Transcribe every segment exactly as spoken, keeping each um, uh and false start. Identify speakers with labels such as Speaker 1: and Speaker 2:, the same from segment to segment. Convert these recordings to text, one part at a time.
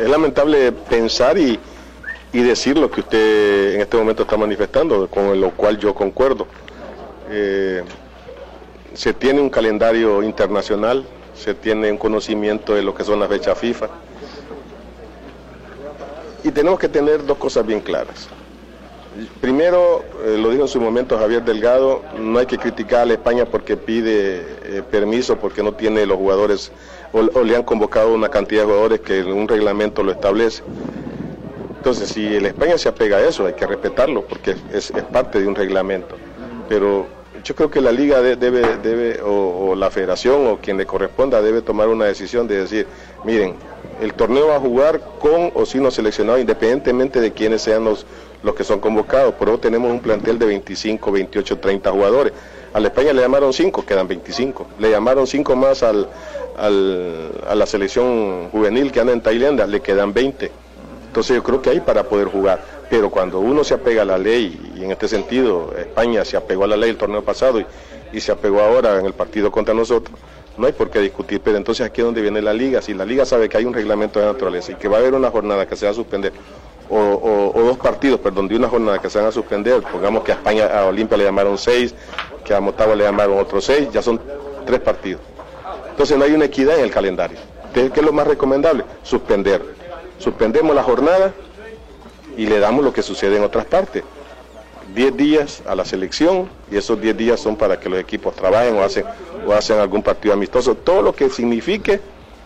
Speaker 1: es lamentable pensar y, y decir lo que usted en este momento está manifestando, con lo cual yo concuerdo. Eh, se tiene un calendario internacional, se tiene un conocimiento de lo que son las fechas FIFA, y tenemos que tener dos cosas bien claras. Primero, eh, lo dijo en su momento Javier Delgado, no hay que criticar a la España porque pide eh, permiso, porque no tiene los jugadores, o, o le han convocado una cantidad de jugadores que un reglamento lo establece. Entonces, si la España se apega a eso, hay que respetarlo, porque es, es parte de un reglamento. Pero yo creo que la Liga de, debe, debe o, o la Federación, o quien le corresponda, debe tomar una decisión de decir, miren, el torneo va a jugar con o sin los seleccionados, independientemente de quiénes sean los los que son convocados. Por eso tenemos un plantel de veinticinco, veintiocho, treinta jugadores. A la España le llamaron cinco, quedan veinticinco. Le llamaron cinco más al, al, a la selección juvenil que anda en Tailandia, le quedan veinte. Entonces yo creo que hay para poder jugar. Pero cuando uno se apega a la ley, y en este sentido España se apegó a la ley el torneo pasado y, y se apegó ahora en el partido contra nosotros, no hay por qué discutir. Pero entonces aquí es donde viene la Liga. Si la Liga sabe que hay un reglamento de naturaleza y que va a haber una jornada que se va a suspender, O, o, o dos partidos, perdón, de una jornada que se van a suspender, pongamos que a España, a Olimpia le llamaron seis, que a Motagua le llamaron otros seis, ya son tres partidos. Entonces no hay una equidad en el calendario. ¿Qué es lo más recomendable? Suspender. Suspendemos la jornada y le damos lo que sucede en otras partes. diez días a la selección, y esos diez días son para que los equipos trabajen o hacen, o hacen algún partido amistoso, todo lo que signifique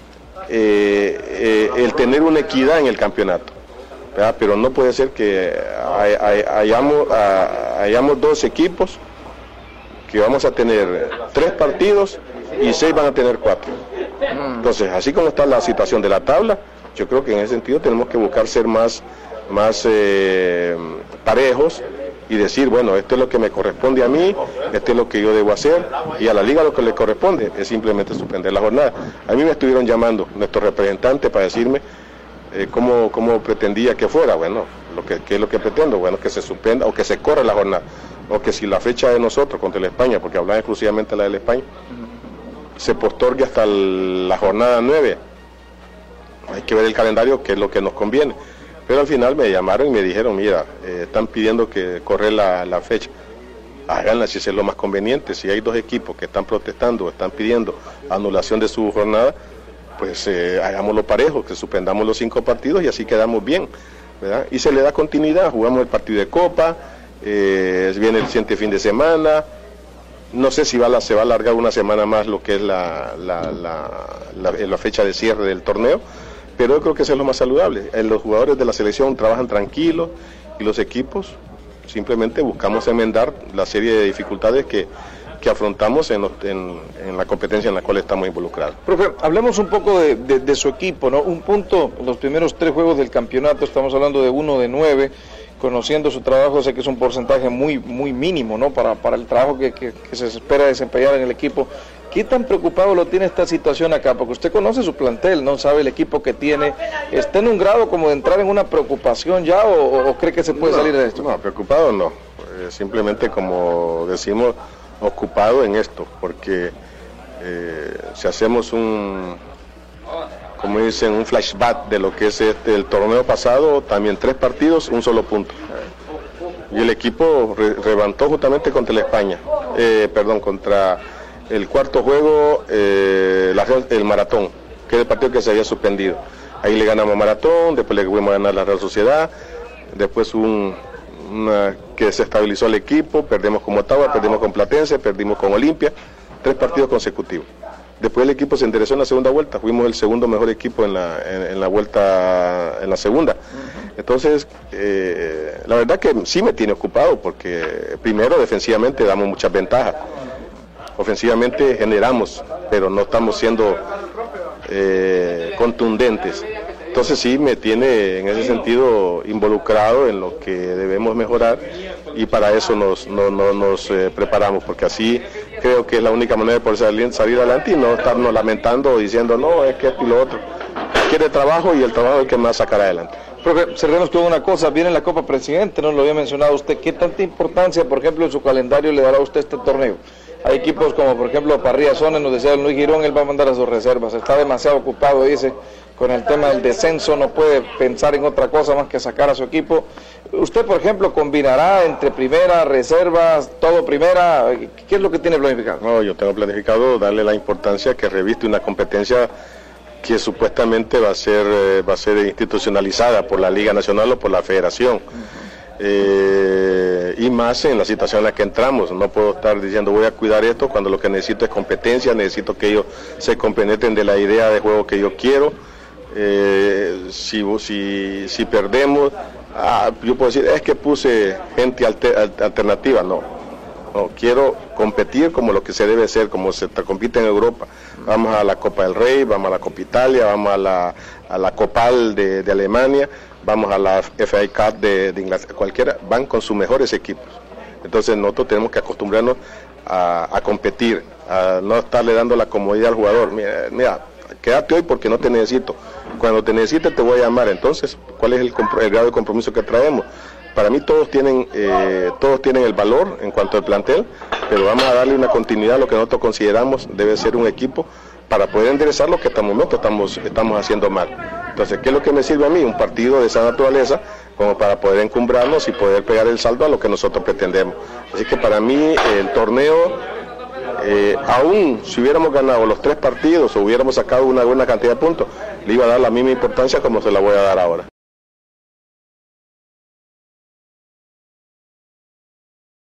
Speaker 1: eh, eh, el tener una equidad en el campeonato. ¿Verdad? Pero no puede ser que hay, hay, hayamos, a, hayamos dos equipos que vamos a tener tres partidos y seis van a tener cuatro. Entonces, así como está la situación de la tabla, yo creo que en ese sentido tenemos que buscar ser más, más eh, parejos y decir, bueno, esto es lo que me corresponde a mí, esto es lo que yo debo hacer, y a la Liga lo que le corresponde es simplemente suspender la jornada. A mí me estuvieron llamando nuestros representantes para decirme Eh, ¿cómo, cómo pretendía que fuera? Bueno, lo que, ¿qué es lo que pretendo? Bueno, que se suspenda o que se corra la jornada, o que si la fecha de nosotros contra la España, porque hablan exclusivamente de la de la España, se postergue hasta el, la jornada nueve. Hay que ver el calendario, que es lo que nos conviene. Pero al final me llamaron y me dijeron, mira, eh, están pidiendo que corre la, la fecha. Háganla si es lo más conveniente. Si hay dos equipos que están protestando, están pidiendo anulación de su jornada, pues eh, hagámoslo parejo, que suspendamos los cinco partidos y así quedamos bien, ¿verdad? Y se le da continuidad, jugamos el partido de Copa, eh, viene el siguiente fin de semana, no sé si va la, se va a alargar una semana más lo que es la, la, la, la, la fecha de cierre del torneo, pero yo creo que eso es lo más saludable. Eh, los jugadores de la selección trabajan tranquilos y los equipos simplemente buscamos enmendar la serie de dificultades que que afrontamos en, en, en la competencia en la cual estamos involucrados.
Speaker 2: Profe, hablemos un poco de, de, de su equipo, ¿no? Un punto, los primeros tres juegos del campeonato, estamos hablando de uno de nueve, conociendo su trabajo, sé que es un porcentaje muy muy mínimo, ¿no? Para, para el trabajo que, que, que se espera desempeñar en el equipo. ¿Qué tan preocupado lo tiene esta situación acá? Porque usted conoce su plantel, ¿no? Sabe el equipo que tiene. ¿Está en un grado como de entrar en una preocupación ya o, o cree que se puede
Speaker 1: no,
Speaker 2: salir de esto?
Speaker 1: No, preocupado no. Eh, simplemente, como decimos, ocupado en esto, porque eh, si hacemos un, como dicen, un flashback de lo que es este el torneo pasado, también tres partidos, un solo punto. Y el equipo re, levantó justamente contra la España, eh, perdón, contra el cuarto juego, eh, la, el Maratón, que es el partido que se había suspendido. Ahí le ganamos a Maratón, después le fuimos a ganar la Real Sociedad, después un Una, que se estabilizó el equipo, perdimos con Motagua, perdimos con Platense, perdimos con Olimpia, tres partidos consecutivos. Después el equipo se enderezó en la segunda vuelta, fuimos el segundo mejor equipo en la, en, en la vuelta, en la segunda. Entonces, eh, la verdad que sí me tiene ocupado, porque primero defensivamente damos muchas ventajas, ofensivamente generamos, pero no estamos siendo eh, contundentes. Entonces sí me tiene en ese sentido involucrado en lo que debemos mejorar, y para eso nos, no, no, nos eh, preparamos, porque así creo que es la única manera de poder salir, salir adelante y no estarnos lamentando o diciendo no, es que esto y lo otro. Quiere trabajo y el trabajo es el que me va a sacar adelante.
Speaker 2: Profe, cerremos con una cosa, viene la Copa Presidente, no lo había mencionado usted, ¿qué tanta importancia, por ejemplo, en su calendario le dará a usted este torneo? Hay equipos como por ejemplo Parrilla Zona, nos decía Luis Girón, él va a mandar a sus reservas, está demasiado ocupado, dice, con el tema del descenso, no puede pensar en otra cosa más que sacar a su equipo. Usted, por ejemplo, combinará entre primera, reservas, todo primera, ¿qué es lo que tiene planificado?
Speaker 1: No, yo tengo planificado darle la importancia que reviste una competencia que supuestamente va a ser eh, va a ser institucionalizada por la Liga Nacional o por la Federación. Uh-huh. eh, y más en la situación en la que entramos. No puedo estar diciendo voy a cuidar esto cuando lo que necesito es competencia, necesito que ellos se compenetren de la idea de juego que yo quiero. Eh, si, si, si perdemos, ah, yo puedo decir, es que puse gente alter, alternativa, no. No, quiero competir como lo que se debe ser, como se compite en Europa. Vamos a la Copa del Rey, vamos a la Copa Italia, vamos a la, a la Copal de, de Alemania, vamos a la F A Cup de, de Inglaterra, cualquiera, van con sus mejores equipos. Entonces nosotros tenemos que acostumbrarnos a, a competir, a no estarle dando la comodidad al jugador. Mira, mira, quédate hoy porque no te necesito. Cuando te necesite te voy a llamar. Entonces, ¿cuál es el, el grado de compromiso que traemos? Para mí todos tienen eh, todos tienen el valor en cuanto al plantel, pero vamos a darle una continuidad a lo que nosotros consideramos debe ser un equipo para poder enderezar lo que hasta el momento estamos, estamos haciendo mal. Entonces, ¿qué es lo que me sirve a mí? Un partido de esa naturaleza como para poder encumbrarnos y poder pegar el saldo a lo que nosotros pretendemos. Así que para mí el torneo... Eh, aún si hubiéramos ganado los tres partidos o hubiéramos sacado una buena cantidad de puntos, le iba a dar la misma importancia como se la voy a dar ahora.